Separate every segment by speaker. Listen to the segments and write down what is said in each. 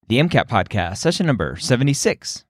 Speaker 1: The MCAT Podcast, session number 76.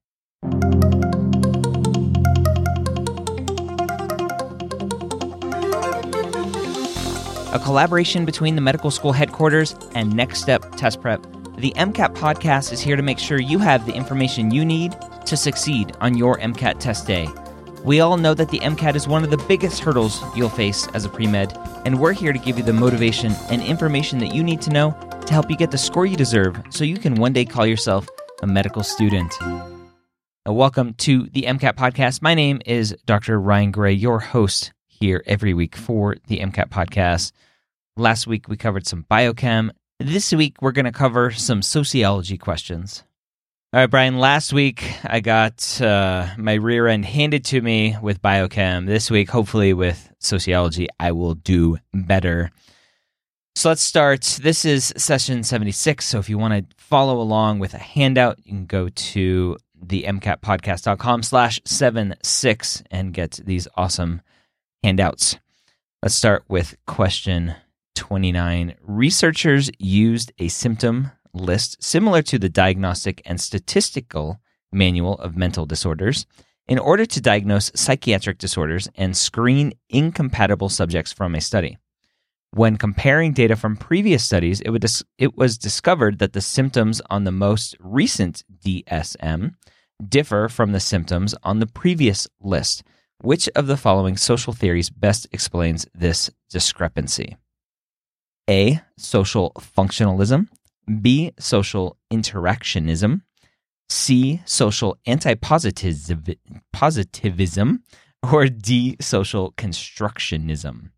Speaker 1: A collaboration between the medical school headquarters and Next Step Test Prep, the MCAT Podcast is here to make sure you have the information you need to succeed on your MCAT test day. We all know that the MCAT is one of the biggest hurdles you'll face as a pre-med, and we're here to give you the motivation and information that you need to know to help you get the score you deserve so you can one day call yourself a medical student. Welcome to the MCAT Podcast. My name is Dr. Ryan Gray, your host here every week for the MCAT Podcast. Last week we covered some biochem. This week we're going to cover some sociology questions. All right, Brian, last week I got my rear end handed to me with biochem. This week, hopefully with sociology, I will do better. So let's start. This is session 76, so if you want to follow along with a handout, you can go to the mcatpodcast.com/76 and get these awesome handouts. Let's start with question 29. Researchers used a symptom list similar to the Diagnostic and Statistical Manual of Mental Disorders in order to diagnose psychiatric disorders and screen incompatible subjects from a study. When comparing data from previous studies, it was discovered that the symptoms on the most recent DSM differ from the symptoms on the previous list. Which of the following social theories best explains this discrepancy? A. Social functionalism. B. Social interactionism. C. Social anti-positivism. Or D. Social constructionism.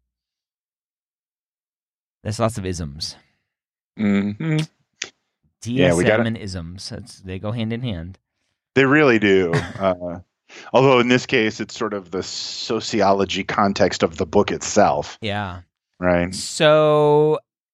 Speaker 1: There's lots of isms.
Speaker 2: Mm-hmm.
Speaker 1: DSM and isms. They go hand in hand.
Speaker 2: They really do. Although in this case, it's sort of the sociology context of the book itself.
Speaker 1: Yeah.
Speaker 2: Right.
Speaker 1: So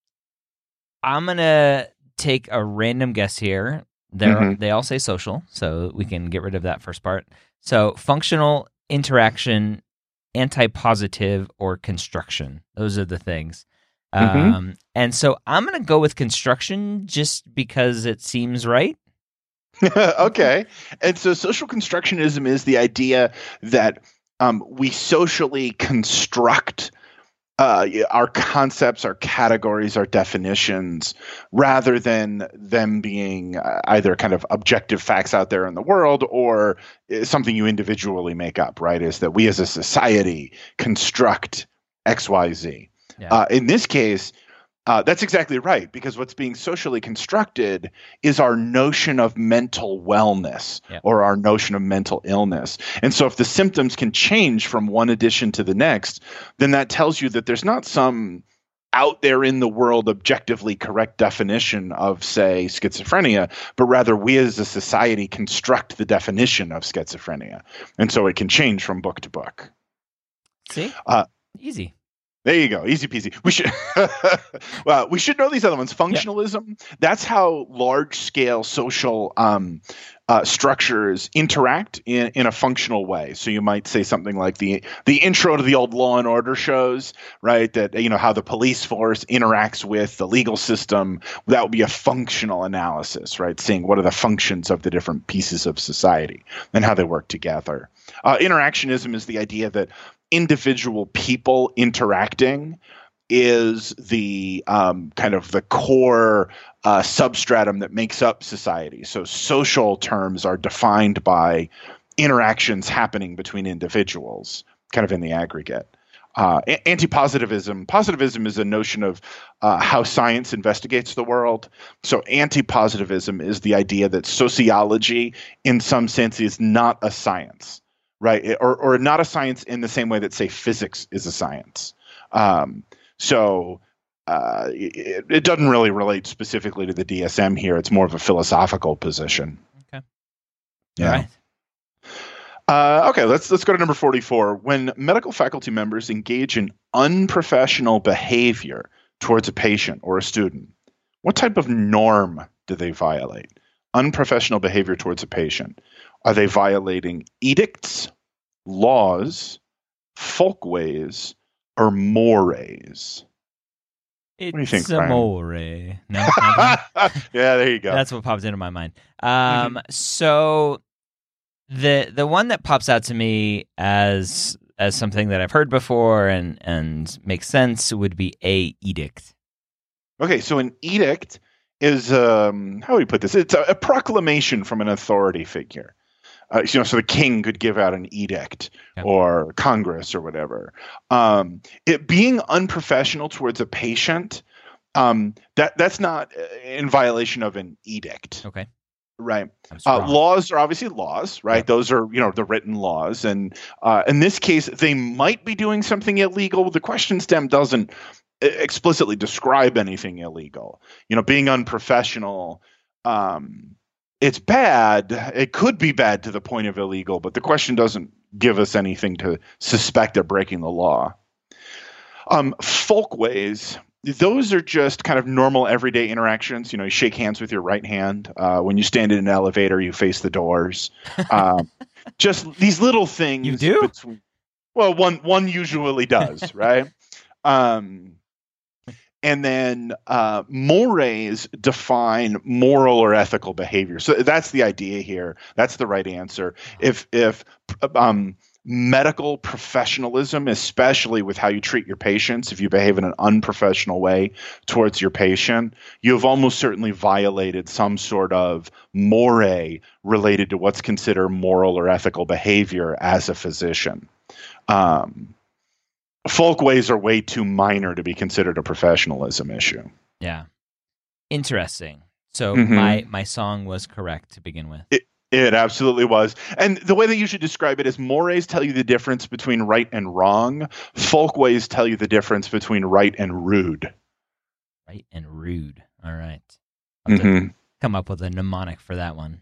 Speaker 1: I'm going to take a random guess here. They all say social, so we can get rid of that first part. So functional, interaction, anti-positive, or construction. Those are the things. And so I'm going to go with construction just because it seems right.
Speaker 2: Okay. And so social constructionism is the idea that we socially construct our concepts, our categories, our definitions, rather than them being either kind of objective facts out there in the world or something you individually make up, right? Is that we as a society construct X, Y, Z. Yeah. In this case, that's exactly right, because what's being socially constructed is our notion of mental wellness or our notion of mental illness. And so if the symptoms can change from one edition to the next, then that tells you that there's not some out there in the world objectively correct definition of, say, schizophrenia, but rather we as a society construct the definition of schizophrenia. And so it can change from book to book.
Speaker 1: See? Easy.
Speaker 2: There you go. Easy peasy. We should know these other ones. Functionalism, that's how large-scale social structures interact in a functional way. So you might say something like the intro to the old Law and Order shows, right? That, how the police force interacts with the legal system. That would be a functional analysis, right? Seeing what are the functions of the different pieces of society and how they work together. Interactionism is the idea that individual people interacting is the kind of the core substratum that makes up society. So social terms are defined by interactions happening between individuals, kind of in the aggregate. Positivism is a notion of how science investigates the world. So anti-positivism is the idea that sociology, in some sense, is not a science. Right, or not a science in the same way that, say, physics is a science. So it doesn't really relate specifically to the DSM here. It's more of a philosophical position.
Speaker 1: Okay.
Speaker 2: Yeah.
Speaker 1: All right.
Speaker 2: Okay, let's go to number 44. When medical faculty members engage in unprofessional behavior towards a patient or a student, what type of norm do they violate? Unprofessional behavior towards a patient. Are they violating edicts, laws, folkways, or mores?
Speaker 1: It's
Speaker 2: What do you think, Brian?
Speaker 1: amore. No,
Speaker 2: Yeah, there you go.
Speaker 1: that's what pops into my mind. So the one that pops out to me as something that I've heard before and makes sense would be a edict.
Speaker 2: Okay, so an edict is how do we put this? It's a proclamation from an authority figure. So the king could give out an edict, or Congress or whatever. It being unprofessional towards a patient, that's not in violation of an edict.
Speaker 1: Okay.
Speaker 2: Right. Laws are obviously laws, right? Yep. Those are, the written laws. And in this case, they might be doing something illegal. The question stem doesn't explicitly describe anything illegal. Being unprofessional, it's bad. It could be bad to the point of illegal, but the question doesn't give us anything to suspect they're breaking the law. Folkways, those are just kind of normal everyday interactions. You shake hands with your right hand. When you stand in an elevator, you face the doors. Just these little things.
Speaker 1: You do?
Speaker 2: Well, one usually does, right? And then mores define moral or ethical behavior. So that's the idea here. That's the right answer. If medical professionalism, especially with how you treat your patients, if you behave in an unprofessional way towards your patient, you have almost certainly violated some sort of more related to what's considered moral or ethical behavior as a physician. Folkways are way too minor to be considered a professionalism issue.
Speaker 1: Yeah. Interesting. So my song was correct to begin with.
Speaker 2: It absolutely was. And the way that you should describe it is mores tell you the difference between right and wrong. Folkways tell you the difference between right and rude.
Speaker 1: Right and rude. All right. I'll have to come up with a mnemonic for that one.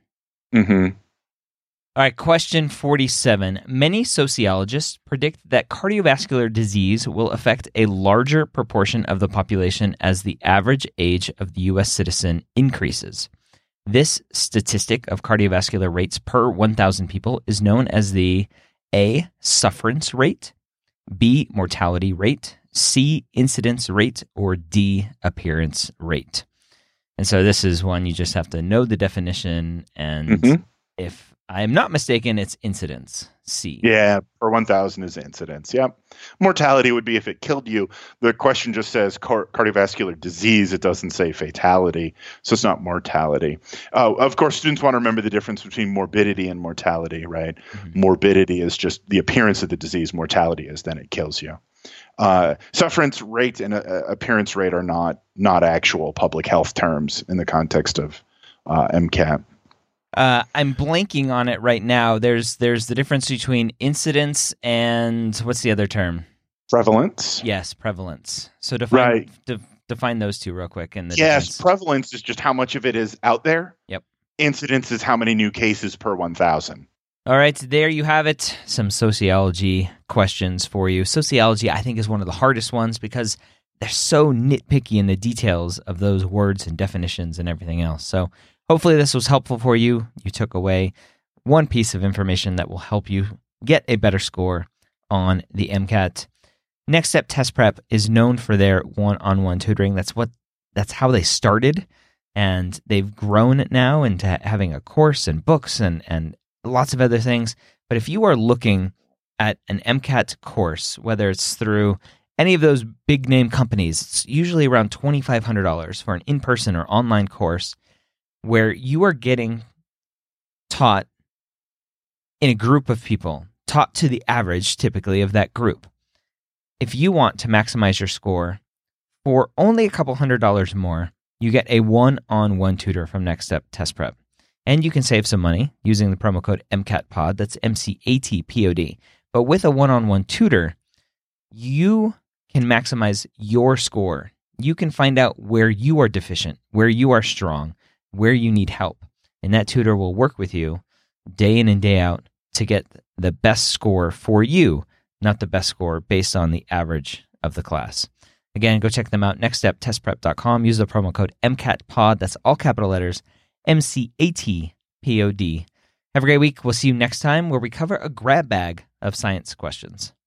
Speaker 1: All right, question 47. Many sociologists predict that cardiovascular disease will affect a larger proportion of the population as the average age of the U.S. citizen increases. This statistic of cardiovascular rates per 1,000 people is known as the A, sufferance rate, B, mortality rate, C, incidence rate, or D, appearance rate. And so this is one you just have to know the definition, and if I'm not mistaken, it's incidence, C.
Speaker 2: Yeah, per 1,000 is incidence, yep. Mortality would be if it killed you. The question just says cardiovascular disease. It doesn't say fatality, so it's not mortality. Of course, students want to remember the difference between morbidity and mortality, right? Morbidity is just the appearance of the disease. Mortality is then it kills you. Sufferance rate and appearance rate are not actual public health terms in the context of MCAT.
Speaker 1: I'm blanking on it right now. There's the difference between incidence and what's the other term?
Speaker 2: Prevalence.
Speaker 1: Yes, prevalence. So define those two real quick. And
Speaker 2: difference. Prevalence is just how much of it is out there.
Speaker 1: Yep.
Speaker 2: Incidence is how many new cases per 1,000.
Speaker 1: All right, there you have it. Some sociology questions for you. Sociology, I think, is one of the hardest ones because they're so nitpicky in the details of those words and definitions and everything else. So hopefully this was helpful for you. You took away one piece of information that will help you get a better score on the MCAT. Next Step Test Prep is known for their one-on-one tutoring. That's how they started, and they've grown now into having a course and books and lots of other things. But if you are looking at an MCAT course, whether it's through any of those big name companies, it's usually around $2,500 for an in-person or online course where you are getting taught in a group of people, taught to the average, typically, of that group. If you want to maximize your score for only a couple $100 more, you get a one-on-one tutor from Next Step Test Prep. And you can save some money using the promo code MCATPOD, that's MCATPOD. But with a one-on-one tutor, you can maximize your score. You can find out where you are deficient, where you are strong, where you need help. And that tutor will work with you day in and day out to get the best score for you, not the best score based on the average of the class. Again, go check them out, nextsteptestprep.com. Use the promo code MCATPOD. That's all capital letters, MCATPOD. Have a great week. We'll see you next time where we cover a grab bag of science questions.